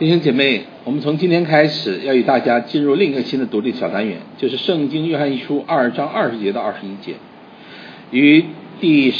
弟兄姐妹，我们从今天开始要与大家进入另一个新的独立小单元，就是圣经约翰一书2章20节到21节，与第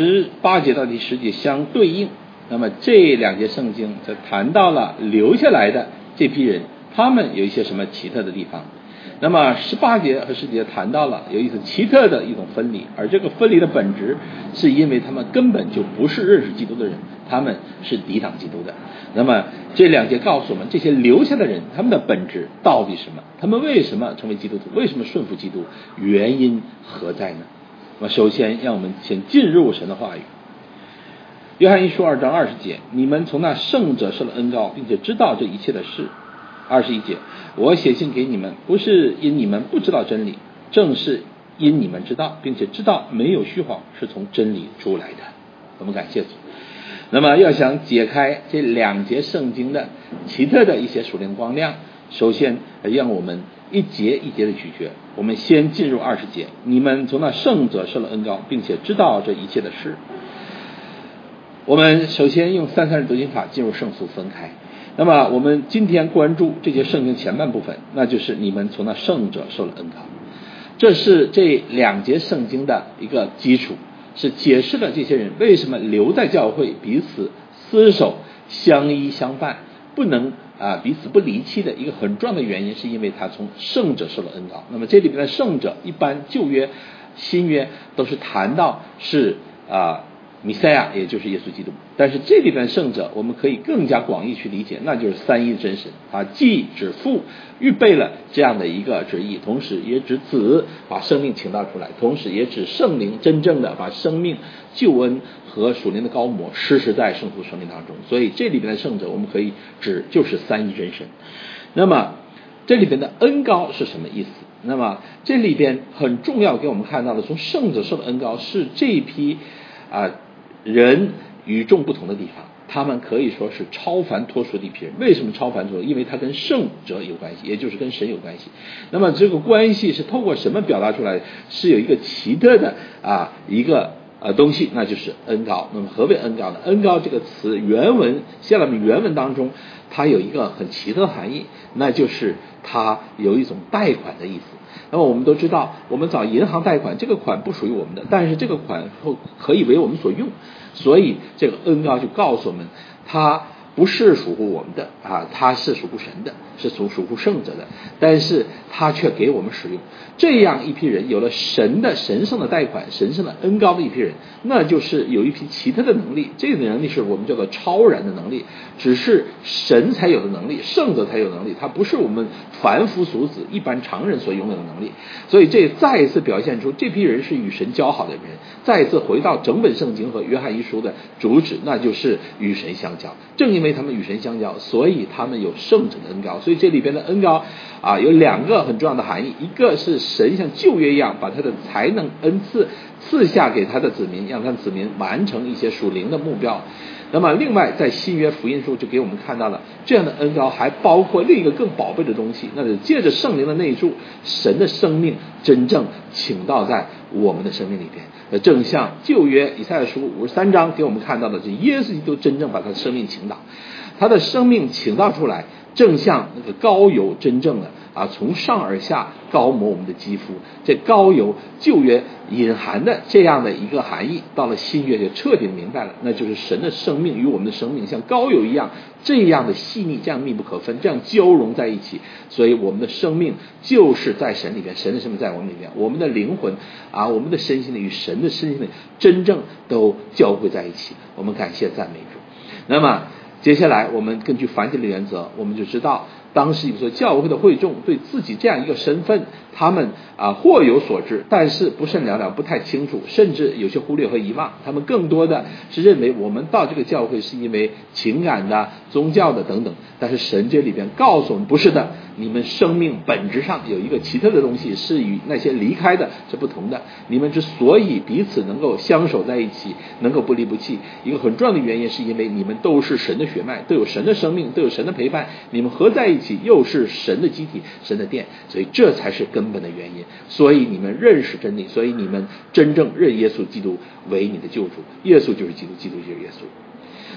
18节到第10节相对应。那么这两节圣经则谈到了留下来的这批人，他们有一些什么奇特的地方。那么18节和10节谈到了有一种奇特的一种分离，而这个分离的本质是因为他们根本就不是认识基督的人，他们是抵挡基督的。那么这两节告诉我们，这些留下的人他们的本质到底什么，他们为什么成为基督徒，为什么顺服基督，原因何在呢？那么首先让我们先进入神的话语。约翰一书2章20节，你们从那圣者受了恩膏，并且知道这一切的事。21节，我写信给你们，不是因你们不知道真理，正是因你们知道，并且知道没有虚谎，是从真理出来的。我们感谢主。那么要想解开这两节圣经的奇特的一些属灵光亮，首先让我们一节一节的咀嚼。我们先进入20节，你们从那圣者受了恩膏，并且知道这一切的事。我们首先用330读经法进入圣俗分开。那么我们今天关注这节圣经前半部分，那就是你们从那圣者受了恩膏，这是这两节圣经的一个基础，是解释了这些人为什么留在教会彼此厮守相依相伴，不能彼此不离弃的一个很重要的原因，是因为他从圣者受了恩膏。那么这里边的圣者，一般旧约新约都是谈到是弥赛亚，也就是耶稣基督。但是这里边圣者我们可以更加广义去理解，那就是三一真神，既指父预备了这样的一个旨意，同时也指子把生命倾倒出来，同时也指圣灵真正的把生命救恩和属灵的膏抹施施在圣徒生命当中。所以这里边的圣者我们可以指就是三一真神。那么这里边的恩膏是什么意思？那么这里边很重要给我们看到的，从圣者受的恩膏是这一批人与众不同的地方，他们可以说是超凡脱俗的一批人。为什么超凡脱俗？因为他跟圣者有关系，也就是跟神有关系。那么这个关系是透过什么表达出来？是有一个奇特的一个东西，那就是恩膏。那么何为恩膏呢？恩膏这个词原文希腊原文当中它有一个很奇特的含义，那就是它有一种贷款的意思。那么我们都知道，我们找银行贷款，这个款不属于我们的，但是这个款可以为我们所用，所以这个恩膏就告诉我们，它不是属乎我们的它是属乎神的，是属乎圣者的，但是它却给我们使用。这样一批人有了神的神圣的贷款，神圣的恩膏的一批人，那就是有一批奇特的能力。这个能力是我们叫做超然的能力，只是神才有的能力，圣者才有能力，它不是我们凡夫俗子一般常人所拥有的能力。所以这再一次表现出这批人是与神交好的人，再一次回到整本圣经和约翰一书的主旨，那就是与神相交。正因为他们与神相交，所以他们有圣者的恩膏。所以这里边的恩膏有两个很重要的含义，一个是神像旧约一样把他的才能恩赐下给他的子民，让他的子民完成一些属灵的目标。那么另外在新约福音书就给我们看到了这样的恩膏还包括另一个更宝贝的东西，那就是借着圣灵的内住，神的生命真正倾倒在我们的生命里边。正像旧约以赛亚书53章给我们看到的，是耶稣基督真正把他的生命倾倒，他的生命倾倒出来，正像那个膏油真正的从上而下膏抹我们的肌肤。这膏油旧约隐含的这样的一个含义，到了新约就彻底明白了，那就是神的生命与我们的生命像膏油一样，这样的细腻，这样密不可分，这样交融在一起。所以我们的生命就是在神里边，神的生命在我们里边，我们的灵魂我们的身心与神的身心真正都交汇在一起。我们感谢赞美主。那么接下来我们根据凡体的原则，我们就知道当时有说教会的会众对自己这样一个身份，他们或有所知，但是不甚了了，不太清楚，甚至有些忽略和遗忘。他们更多的是认为我们到这个教会是因为情感的、宗教的等等。但是神这里边告诉我们，不是的，你们生命本质上有一个奇特的东西，是与那些离开的是不同的。你们之所以彼此能够相守在一起，能够不离不弃，一个很重要的原因是因为你们都是神的血脉，都有神的生命，都有神的陪伴，你们合在一起又是神的机体，神的殿，所以这才是根本的原因。所以你们认识真理，所以你们真正认耶稣基督为你的救主，耶稣就是基督，基督就是耶稣。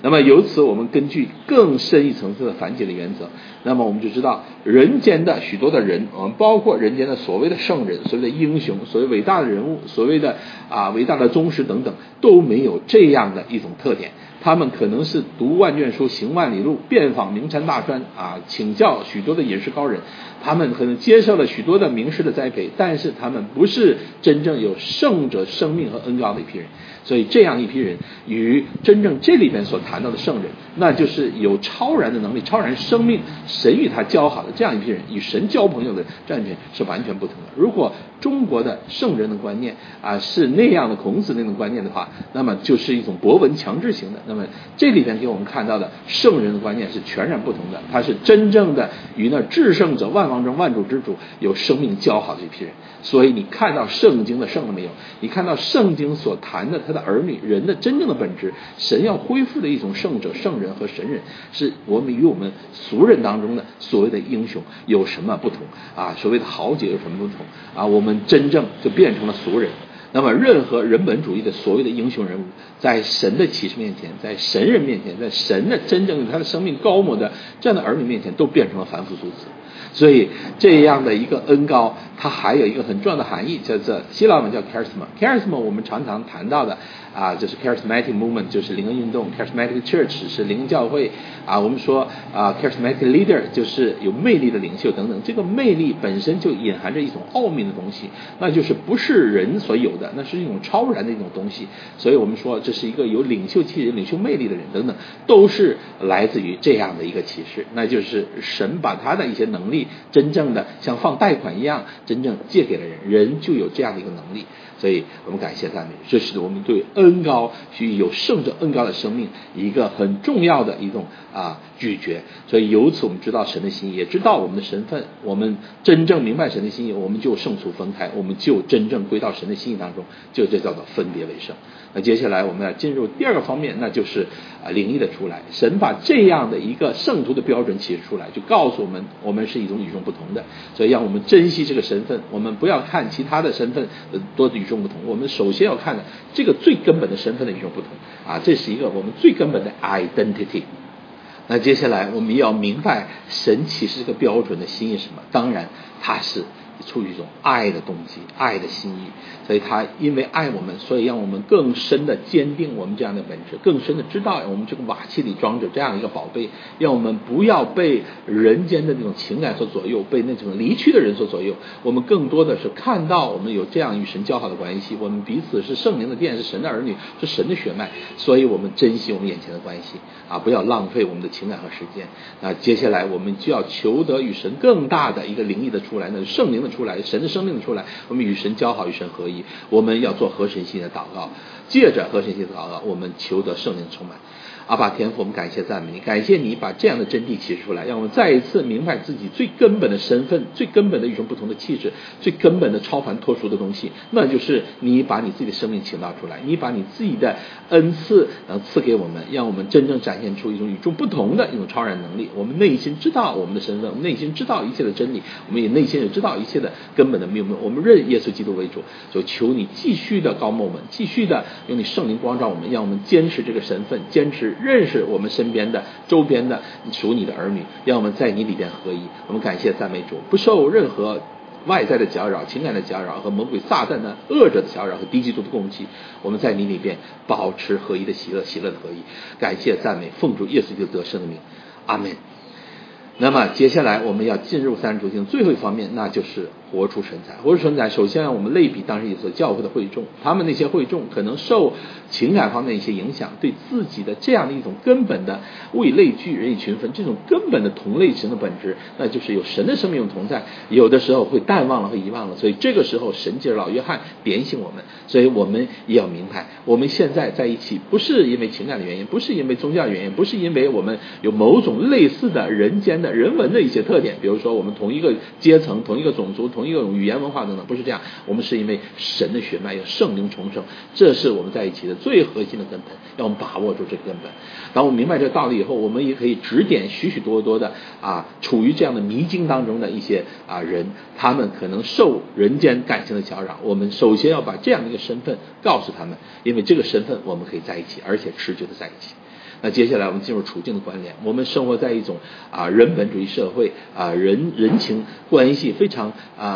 那么由此我们根据更深一层次的反解的原则，那么我们就知道人间的许多的人，我们包括人间的所谓的圣人、所谓的英雄、所谓伟大的人物、所谓的伟大的宗师等等，都没有这样的一种特点。他们可能是读万卷书行万里路，遍访名山大川请教许多的隐士高人，他们可能接受了许多的名师的栽培，但是他们不是真正有圣者生命和恩膏的一批人。所以这样一批人与真正这里边所谈到的圣人，那就是有超然的能力、超然生命，神与他交好的这样一批人，与神交朋友的这样一批人是完全不同的。如果中国的圣人的观念是那样的孔子那种观念的话，那么就是一种博闻强志型的。那么这里边给我们看到的圣人的观念是全然不同的，他是真正的与那至圣者、万王中万主之主有生命交好的一批人。所以你看到圣经的圣了没有？你看到圣经所谈的他的儿女人的真正的本质，神要恢复的一种圣者、圣人和神人，是我们与我们俗人当中的所谓的英雄有什么不同所谓的豪杰有什么不同我们真正就变成了俗人。那么任何人本主义的所谓的英雄人物，在神的启示面前，在神人面前，在神的真正他的生命高模的这样的儿女面前，都变成了凡夫俗子。所以这样的一个恩膏，它还有一个很重要的含义，叫做希腊文叫 charisma。charisma 我们常常谈到的就是 charismatic movement， 就是灵恩运动。 charismatic church 是灵恩教会我们说charismatic leader 就是有魅力的领袖等等。这个魅力本身就隐含着一种奥秘的东西，那就是不是人所有的，那是一种超然的一种东西。所以我们说这是一个有领袖气质、领袖魅力的人等等，都是来自于这样的一个启示，那就是神把他的一些能力真正的像放贷款一样真正借给了人，人就有这样的一个能力。所以我们感谢赞美，这是我们对恩膏与有圣者恩膏的生命一个很重要的一种咀嚼。所以由此我们知道神的心意，也知道我们的身份，我们真正明白神的心意，我们就圣俗分开，我们就真正归到神的心意当中，这叫做分别为圣。那接下来我们要进入第二个方面，那就是灵意的出来。神把这样的一个圣徒的标准启示出来，就告诉我们，我们是一种与众不同的。所以让我们珍惜这个身份，我们不要看其他的身份多与众不同，我们首先要看的这个最根本的身份的与众不同这是一个我们最根本的 identity。那接下来我们要明白神启示这个标准的心意是什么。当然它是出于一种爱的动机、爱的心意，所以他因为爱我们，所以让我们更深的坚定我们这样的本质，更深的知道我们这个瓦器里装着这样一个宝贝，让我们不要被人间的那种情感所左右，被那种离去的人所左右。我们更多的是看到我们有这样与神交好的关系，我们彼此是圣灵的殿，是神的儿女，是神的血脉，所以我们珍惜我们眼前的关系不要浪费我们的情感和时间。那接下来我们就要求得与神更大的一个灵意的出来，那是圣灵的出来，神的生命的出来，我们与神交好，与神合一。我们要做合神心意的祷告，借着合神心意的祷告，我们求得圣灵充满。阿爸天父，我们感谢赞美你，感谢你把这样的真谛启示出来，让我们再一次明白自己最根本的身份，最根本的与众不同的气质，最根本的超凡脱俗的东西，那就是你把你自己的生命倾倒出来，你把你自己的恩赐赐给我们，让我们真正展现出一种与众不同的一种超然能力。我们内心知道我们的身份，我们内心知道一切的真理，我们也内心也知道一切的根本的命运，我们认耶稣基督为主。就求你继续的高摩我们，继续的用你圣灵光照我们，让我们坚持这个身份，坚持认识我们身边的周边的属你的儿女，让我们在你里边合一。我们感谢赞美主，不受任何外在的搅扰、情感的搅扰和魔鬼撒旦的恶者的搅扰和低基督的攻击，我们在你里边保持合一的喜乐，喜乐的合一。感谢赞美，奉主耶稣基督得胜的名，阿们。那么接下来我们要进入三十主经最后一方面，那就是活出神采。活出神采，首先让我们类比当时以色列教会的会众，他们那些会众可能受情感方面的一些影响，对自己的这样的一种根本的物以类聚，人以群分，这种根本的同类型的本质，那就是有神的生命同在，有的时候会淡忘了和遗忘了。所以这个时候神借着老约翰点醒我们，所以我们也要明白，我们现在在一起不是因为情感的原因，不是因为宗教原因，不是因为我们有某种类似的人间的人文的一些特点，比如说我们同一个阶层、同一个种族、同一个语言文化等等，不是这样。我们是因为神的血脉有圣灵重生，这是我们在一起的最核心的根本，让我们把握住这个根本。当我们明白这个道理以后，我们也可以指点许许多多的处于这样的迷境当中的一些人，他们可能受人间感情的搅扰。我们首先要把这样的一个身份告诉他们，因为这个身份我们可以在一起，而且持久的在一起。 那接下来我们进入处境的关联，我们生活在一种人本主义社会，人情关系非常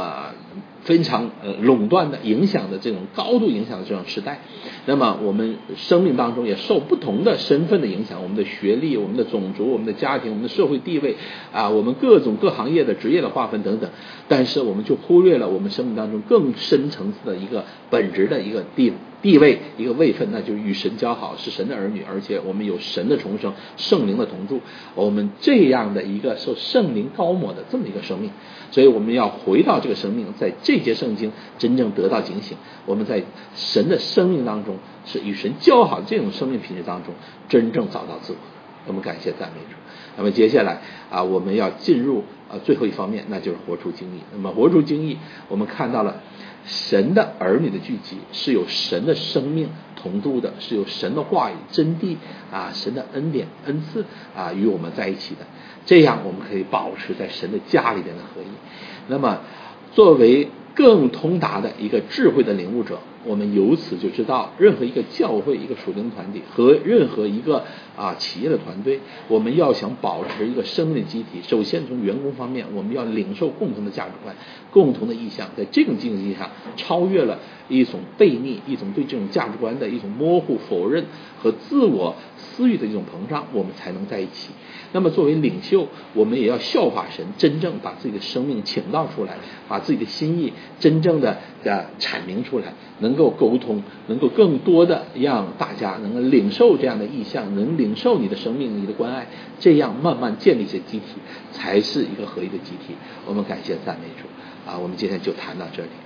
垄断的影响的这种高度影响的这种时代。那么我们生命当中也受不同的身份的影响，我们的学历、我们的种族、我们的家庭、我们的社会地位我们各种各行业的职业的划分等等，但是我们就忽略了我们生命当中更深层次的一个本质的一个地位，一个位分，那就是与神交好，是神的儿女，而且我们有神的重生，圣灵的同住，我们这样的一个受圣灵高抹的这么一个生命。所以我们要回到这个生命，在这节圣经真正得到警醒，我们在神的生命当中，是与神交好这种生命品质当中真正找到自我。我们感谢赞美主。那么接下来我们要进入最后一方面，那就是活出经义。那么活出经义，我们看到了神的儿女的聚集是有神的生命同住的，是有神的话语真谛神的恩典恩赐与我们在一起的，这样我们可以保持在神的家里边的合一。那么作为更通达的一个智慧的领悟者，我们由此就知道，任何一个教会、一个属灵团体和任何一个企业的团队，我们要想保持一个生命的集体，首先从员工方面，我们要领受共同的价值观、共同的意向，在这种境界下超越了一种悖逆，一种对这种价值观的一种模糊、否认和自我私欲的一种膨胀，我们才能在一起。那么作为领袖，我们也要效法神，真正把自己的生命倾倒出来，把自己的心意真正的阐明出来，能够沟通，能够更多的让大家能够领受这样的意向，能领受你的生命、你的关爱，这样慢慢建立起集体，才是一个合一的集体。我们感谢赞美主我们今天就谈到这里。